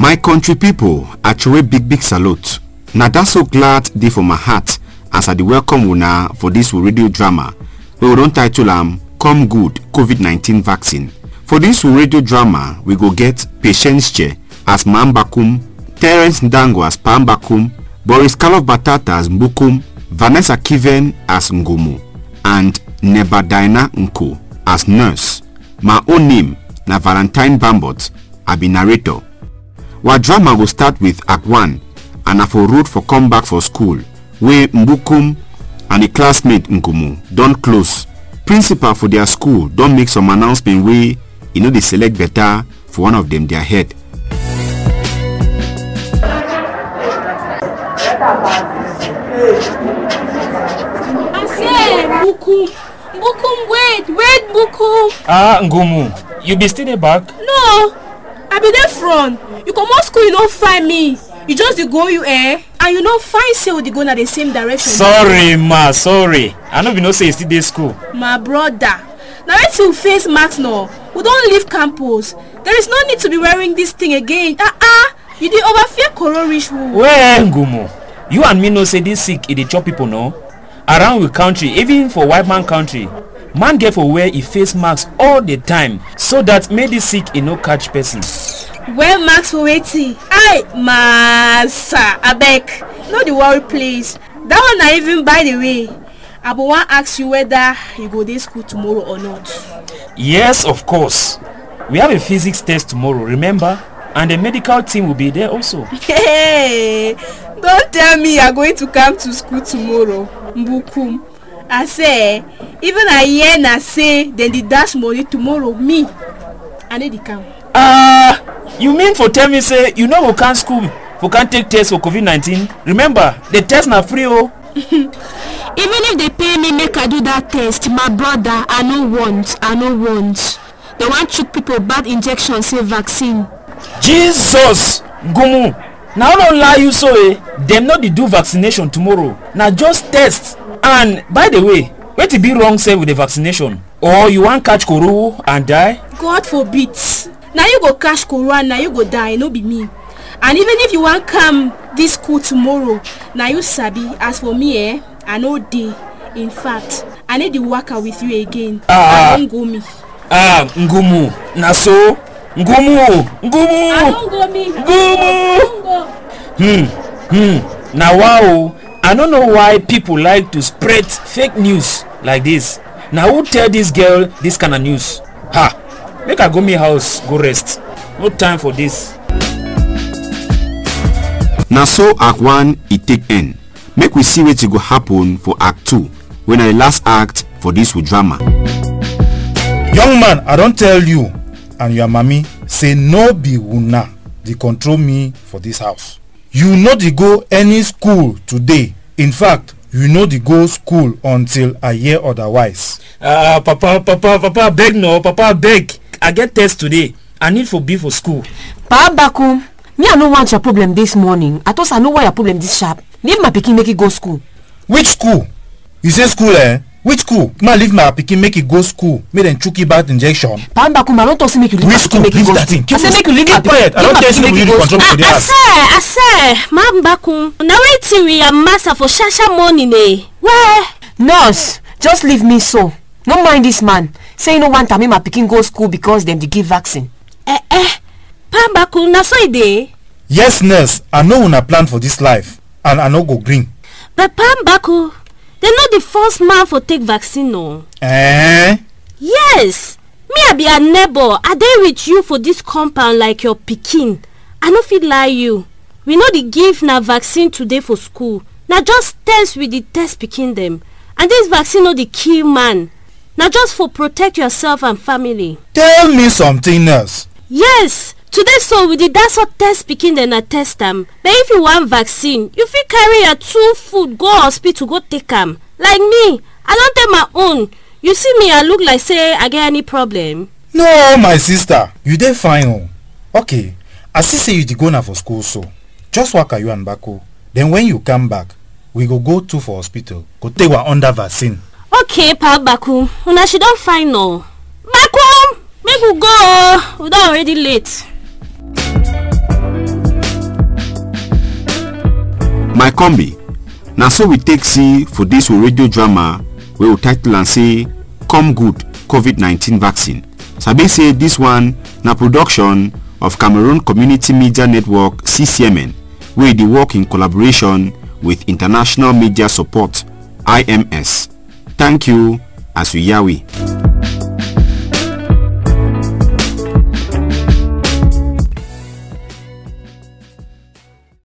My country people, actually big salute. Now that's so glad dey for my heart as I dey welcome una for this radio drama. We will title Come Good COVID-19 Vaccine. For this radio drama, we go get Patience Che as Mambakum, Terence Ndango as Pambakum, Boris Karloff Batata as Mbukum, Vanessa Kiven as Ngumu, and Nebadaina Nko as nurse. My own name na Valentine Bambot, I be narrator. Our drama will start with Act 1 and na for road for come back for school where Mbukum and a classmate Ngumu don close. Principal for their school don make some announcement wey they select better for one of them their head. I say, Mbukum, wait, Mbukum. Ngumu, you be still there back? No, I be there front. You come out school, you don't find me. You just dey go and you don't find say we dey go in the same direction. Sorry, ma, sorry. I know you know say you still dey school. My brother, now let's you face mask now. We don't leave campus. There is no need to be wearing this thing again. You dey overfear corona reach who? Where Ngumu? You and me know say this sick it dey chop people no? Around we country, even for white man country, man get for wear a face mask all the time so that may this sick it no catch person. Wear mask for waiting. Massa, abeg, no the worry please. That one na even by the way. I will want ask you whether you go to school tomorrow or not. Yes, of course. We have a physics test tomorrow, remember? And the medical team will be there also. Hey, don't tell me you're going to come to school tomorrow, Mbukum. I say, even I hear na say then the dash money tomorrow, me, I need to come. You mean for tell me say you know we can't school, we can't take test for COVID-19? Remember, the test na free oh. Even if they pay me make I do that test, my brother, I no want. They want shoot people bad injection say vaccine. Jesus! Ngumu! Now don't lie you so them not dey do vaccination tomorrow. Now just test. And by the way, wait to be wrong say with the vaccination? Or you want catch corona and die? God forbid. Now you go catch corona, now you go die, no be me. And even if you want come this school tomorrow, now you sabi. As for me, I know day. In fact, I need to work out with you again. I don't go me. Ngumu. Na so? Ngumu. I don't go me. Ngumu. Now wow. I don't know why people like to spread fake news like this. Now who tell this girl this kind of news? Make her go me house, go rest. No time for this. Now so Act 1 it take end. Make we see what go happen for Act 2 when I last act for this drama. Young man, I don't tell you and your mommy say no be una they control me for this house. You know they go any school today. In fact, you know they go school until I hear otherwise. Papa beg no, Papa beg. I get test today. I need for be for school. Pa Bakum, me I no want your problem this morning. I thought I know why your problem this sharp. Leave my pikin make it go school. Which school? You say school Which school? Ma leave my pikin make it go school. Make them chuki bad injection. Pa Bakum, I don't talk say make you leave my pikin make it go school. I say make you leave my pikin. I don't tell you make you control me for the house. I say, Mambakum, now wait till we are master for Shasha morning Where? Nurse, just leave me so. No mind this man. Say you no want to make my pikin go school because them they give vaccine. Mambakum, na so dey. Yes, nurse. I know una plan for this life, and I no go green. But Pambaku, they're not the first man for take vaccine, no. Yes. Me I be a neighbor. I dey with you for this compound like your pikin. I no fit lie you. We know the give na vaccine today for school. Now just test with the test pikin them. And this vaccine no the kill man. Now just for protect yourself and family. Tell me something else. Yes. Today so we did that's what test pikin then I test them. But if you want vaccine, you fit carry your 2 food go hospital go take them. Like me, I don't take my own. You see me, I look like say I get any problem. No, my sister, you dey fine. Okay, I see say you dey go now for school so. Just work you and Bako. Then when you come back, we go to for hospital. Go take one under vaccine. Okay, Pa Baku. Una she don't find no. Baku, make we go. We don't already late. My combi, na so we take see for this radio drama wey we title and say come good COVID-19 vaccine. Sabi say this one na production of Cameroon Community Media Network CCMN wey dey work in collaboration with International Media Support IMS. Thank you as we yawi.